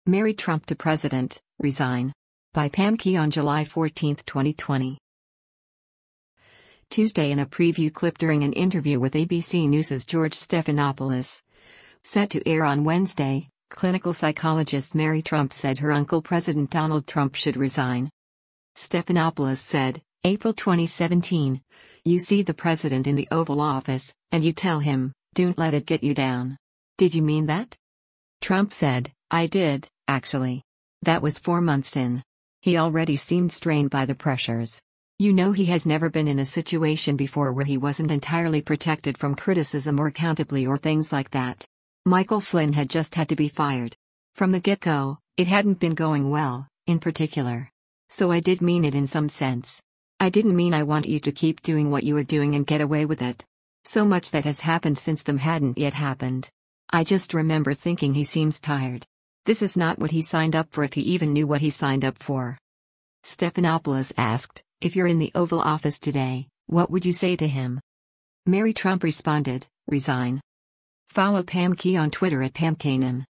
Mary Trump to President, Resign. By Pam Key on July 14, 2020. Tuesday, in a preview clip during an interview with ABC News' George Stephanopoulos. Set to air on Wednesday, clinical psychologist Mary Trump said her uncle President Donald Trump should resign. Stephanopoulos said, April 2017, "You see the president in the Oval Office, and you tell him, 'Don't let it get you down.' Did you mean that?" Trump said, "I did, actually. That was 4 months in. He already seemed strained by the pressures. You know, he has never been in a situation before where he wasn't entirely protected from criticism or accountability or things like that. Michael Flynn had just had to be fired. From the get-go, it hadn't been going well, in particular. So I did mean it in some sense. I didn't mean I want you to keep doing what you were doing and get away with it. So much that has happened since them hadn't yet happened. I just remember thinking he seems tired. This is not what he signed up for, if he even knew what he signed up for." Stephanopoulos asked, "If you're in the Oval Office today, what would you say to him?" Mary Trump responded, "Resign." Follow Pam Key on Twitter at PamKanan.